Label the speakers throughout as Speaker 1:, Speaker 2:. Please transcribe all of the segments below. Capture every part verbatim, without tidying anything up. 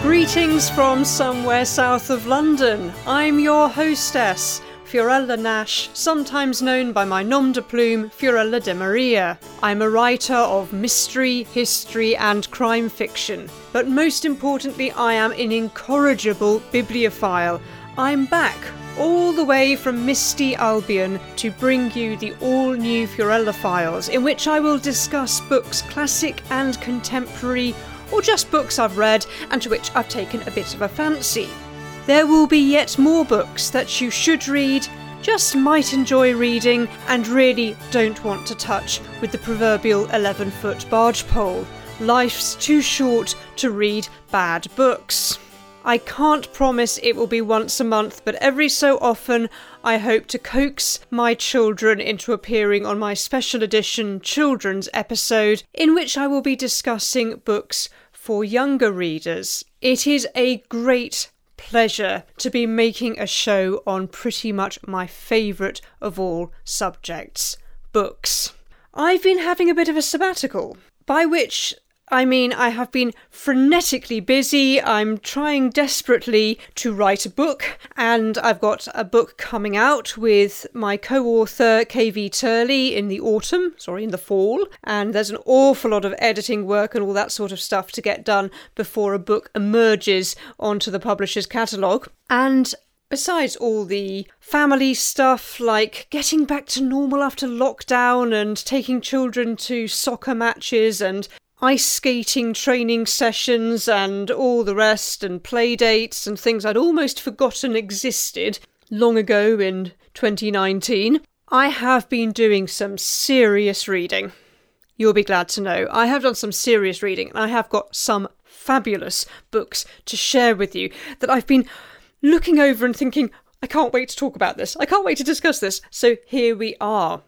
Speaker 1: Greetings from somewhere south of London. I'm your hostess, Fiorella Nash, sometimes known by my nom de plume, Fiorella de Maria. I'm a writer of mystery, history and crime fiction. But most importantly, I am an incorrigible bibliophile. I'm back, all the way from misty Albion, to bring you the all-new Fiorella Files, in which I will discuss books classic and contemporary, or just books I've read and to which I've taken a bit of a fancy. There will be yet more books that you should read, just might enjoy reading, and really don't want to touch with the proverbial eleven-foot barge pole. Life's too short to read bad books. I can't promise it will be once a month, but every so often I hope to coax my children into appearing on my special edition children's episode, in which I will be discussing books for younger readers. It is a great pleasure to be making a show on pretty much my favourite of all subjects, books. I've been having a bit of a sabbatical, by which I mean I have been frenetically busy. I'm trying desperately to write a book, and I've got a book coming out with my co-author K V Turley in the autumn, sorry, in the fall, and there's an awful lot of editing work and all that sort of stuff to get done before a book emerges onto the publisher's catalogue. And besides all the family stuff, like getting back to normal after lockdown and taking children to soccer matches and ice skating training sessions and all the rest, and play dates and things I'd almost forgotten existed long ago in twenty nineteen, I have been doing some serious reading. You'll be glad to know. I have done some serious reading, and I have got some fabulous books to share with you that I've been looking over and thinking, I can't wait to talk about this. I can't wait to discuss this. So here we are.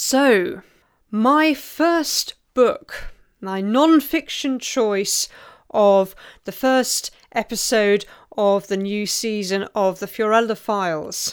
Speaker 1: So, my first book, my non-fiction choice of the first episode of the new season of the Fiorella Files.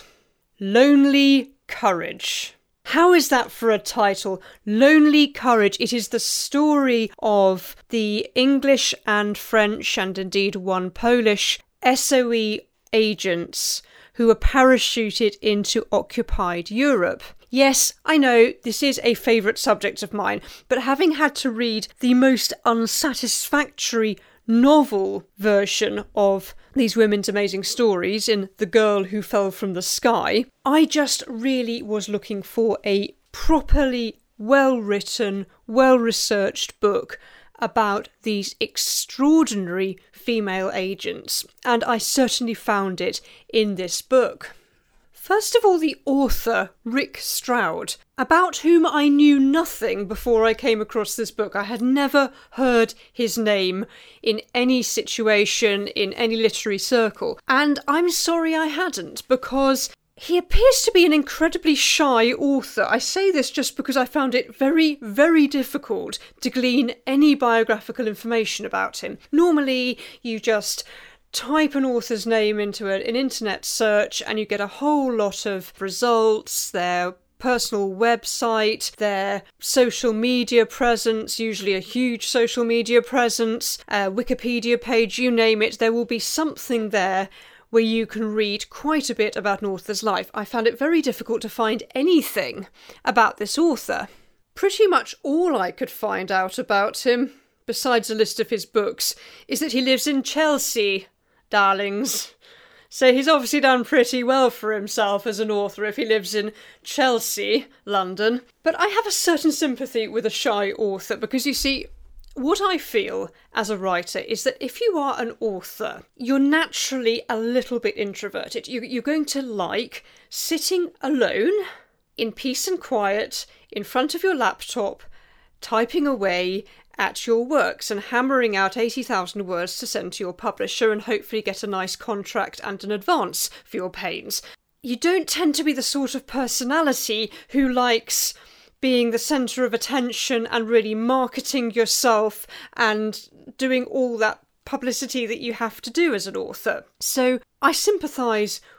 Speaker 1: Lonely Courage. How is that for a title? Lonely Courage. It is the story of the English and French, and indeed one Polish, S O E agents who were parachuted into occupied Europe. Yes, I know, this is a favourite subject of mine, but having had to read the most unsatisfactory novel version of these women's amazing stories in The Girl Who Fell from the Sky, I just really was looking for a properly well-written, well-researched book about these extraordinary female agents, and I certainly found it in this book. First of all, the author, Rick Stroud, about whom I knew nothing before I came across this book. I had never heard his name in any situation, in any literary circle, and I'm sorry I hadn't, because he appears to be an incredibly shy author. I say this just because I found it very, very difficult to glean any biographical information about him. Normally, you just type an author's name into a, an internet search and you get a whole lot of results, their personal website, their social media presence, usually a huge social media presence, a Wikipedia page, you name it, there will be something there where you can read quite a bit about an author's life. I found it very difficult to find anything about this author. Pretty much all I could find out about him, besides a list of his books, is that he lives in Chelsea, darlings. So he's obviously done pretty well for himself as an author if he lives in Chelsea, London. But I have a certain sympathy with a shy author because, you see, what I feel as a writer is that if you are an author, you're naturally a little bit introverted. You, you're going to like sitting alone, in peace and quiet, in front of your laptop, typing away at your works and hammering out eighty thousand words to send to your publisher and hopefully get a nice contract and an advance for your pains. You don't tend to be the sort of personality who likes being the centre of attention and really marketing yourself and doing all that publicity that you have to do as an author. So I sympathise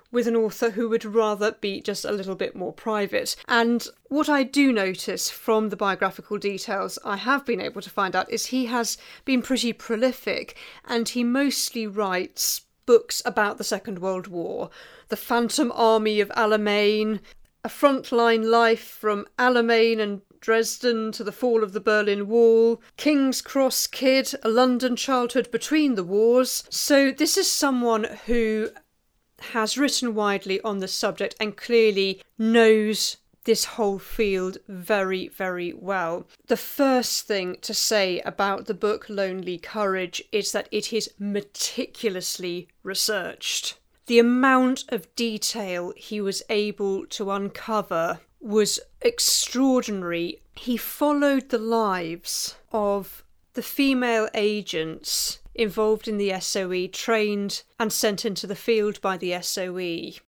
Speaker 1: with an author who would rather be just a little bit more private. And what I do notice from the biographical details I have been able to find out is he has been pretty prolific, and he mostly writes books about the Second World War, the Phantom Army of Alamein, a frontline life from Alamein and Dresden to the fall of the Berlin Wall, King's Cross Kid, a London childhood between the wars. So this is someone who has written widely on the subject and clearly knows this whole field very, very well. The first thing to say about the book Lonely Courage is that it is meticulously researched. The amount of detail he was able to uncover was extraordinary. He followed the lives of the female agents involved in the S O E, trained and sent into the field by the S O E.